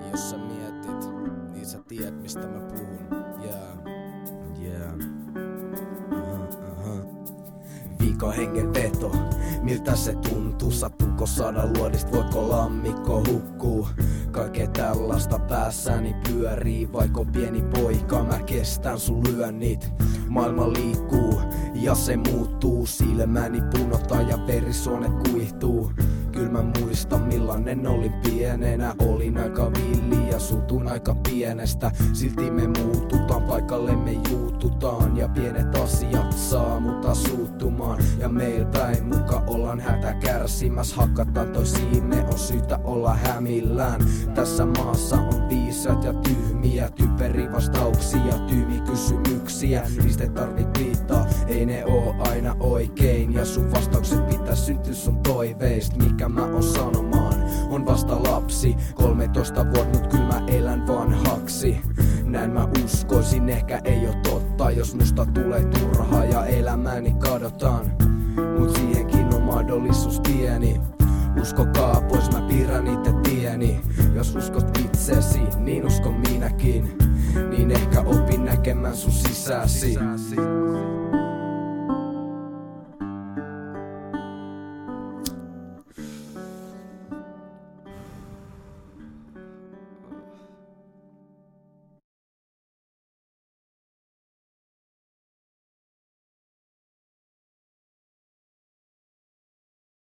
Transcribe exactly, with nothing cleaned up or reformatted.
Jos sä mietit, niin sä tiedät mistä mä puhun. Yeah. Yeah. Uh-huh, uh-huh. Viikon hengenveto, miltä se tuntuu? Sattuuko saada luodista, voiko lammikko hukkuu? Kaikkea tällaista päässäni pyörii, vaikka pieni poika mä kestän sun lyönnit. Maailma liikkuu ja se muuttuu, silmäni punotaan ja verisuonet kuihtuu. Kyllä mä muistan millainen olin pienenä, olin aika villi ja suutun aika pienestä. Silti me muututaan, paikalle me juututaan ja pienet asiat saa mutta suuttumaan. Ja meil päin muka ollaan hätä kärsimässä, hakataan toisiimme, on syytä olla hämillään. Tässä maassa on viisaat ja tyhmiä, typeri vastauksia, tyhmi kysymyksiä. Niistä ei tarvit viittaa, ei ne oo aina oikein. Ja sun vastaukset pitää syntyä sun toiveist. Mikä mä oon sanomaan, on vasta lapsi, kolmetoista vuotta, mut kyl mä elän vanhaksi. Näin mä uskoisin, ehkä ei oo totta, jos musta tulee turhaa ja elämäni kadotaan. Mut siihenkin on mahdollisuus pieni. Uskokaa pois, mä piirrän itse tieni. Jos uskot itsesi, niin uskon minäkin. Niin ehkä opin näkemään sun sisäsi.